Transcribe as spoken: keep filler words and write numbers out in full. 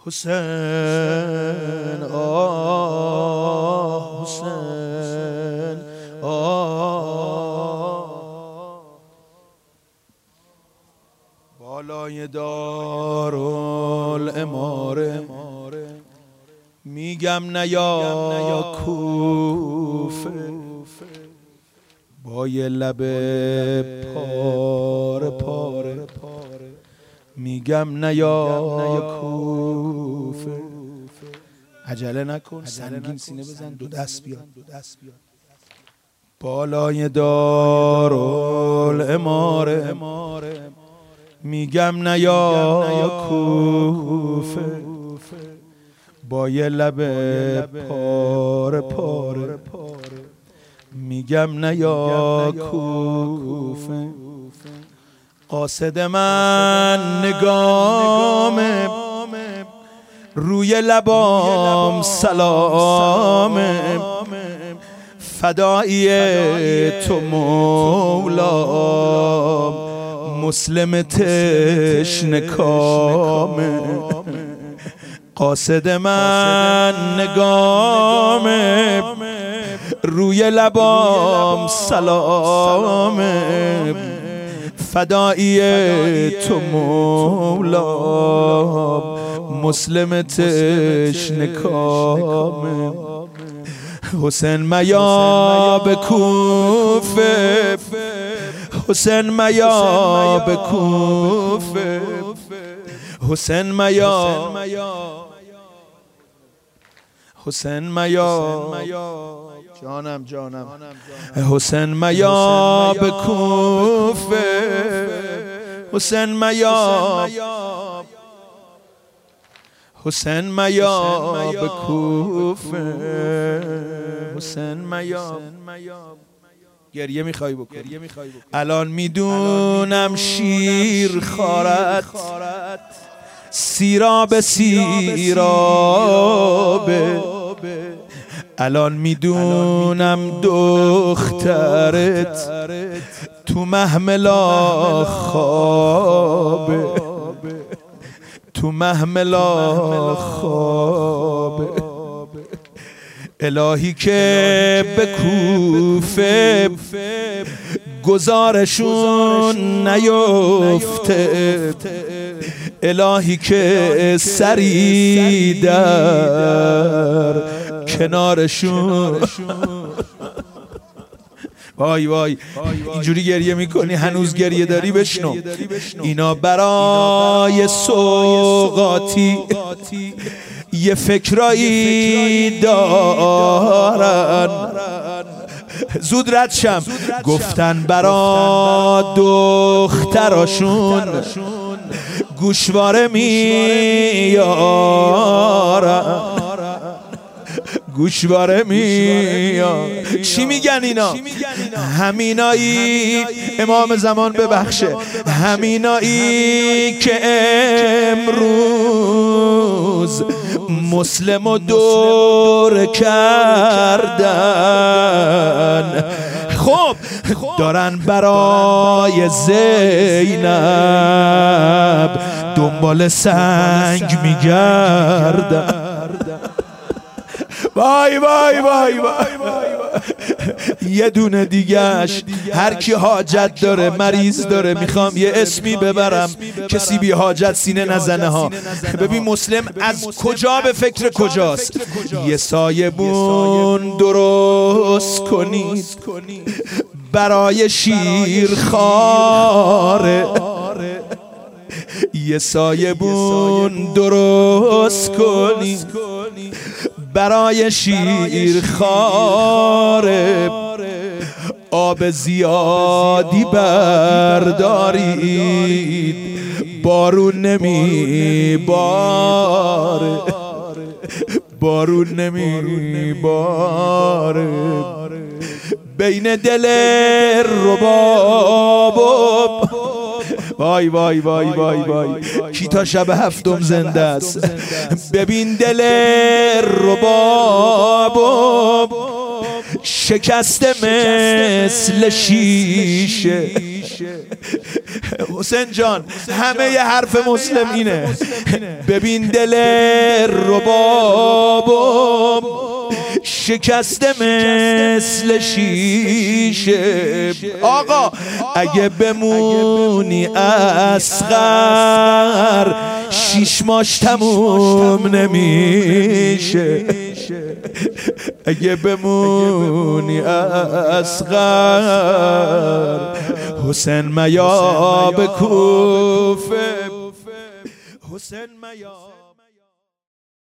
حسین آه حسین آه بالای دارالاماره میگم نیا کوفه با یه لب پاره پاره میگم نیا کوفه عجله نکن سنگین سینه بزن دو دست بیاد بالای دارالاماره میگم نیا کوفه با یه لب پاره پاره میگم نیا کوفه قاصد من نگامه روی لبام سلامه فدایی تو مولا مسلم تشنه کامه قاصد من نگامه روی لبام سلامه فدایی تو مولا مسلم تشنه کامه حسین میا به کوفه حسین میا به کوفه حسین میا حسین میا جانم جانم حسین میا به کوفه حسین میا حسین میا به کوفه حسین میا گریه میخوای بکن الان میدونم شیر خارت سیراب سیرابه الان میدونم دخترت تو محملا خوابه تو محملا خوابه الهی که به کوفه گزارشون نیفته الهی که سری در کنارشون وای وای اینجوری گریه میکنی هنوز گریه داری بشنو اینا برای سوقاتی یه فکرایی دارن زود رد شم گفتن برا دختراشون گوشواره میارن گوشواره میارن چی میگن اینا همینایی امام زمان ببخشه همینایی که امروز مسلم و دور کردن خب دارن برای زینب دنبال سنگ میگردن وای وای وای وای یه دونه دیگهش هر کی حاجت داره مریض داره میخوام یه اسمی ببرم کسی بی حاجت سینه نزنه ها ببین مسلم از کجا به فکر کجاست یه سایبون درست کنید برای شیرخواره یه سایبون درست کنید برای شیرخواره آب زیادی بردارید بارون نمی باره بارون نمی باره بین دل رباب وای وای وای وای وای کی تا شب هفتم زنده است ببین دل رباب شکسته مثل شیشه. حسین جان همه ی حرف مسلم اینه، ببین دل ربابم شکسته مثل شیشه. آقا اگه بمونی اصغر شیش ماش تموم نمیشه. اگه بمونی اصغر حسین میا به کوفه، حسین میا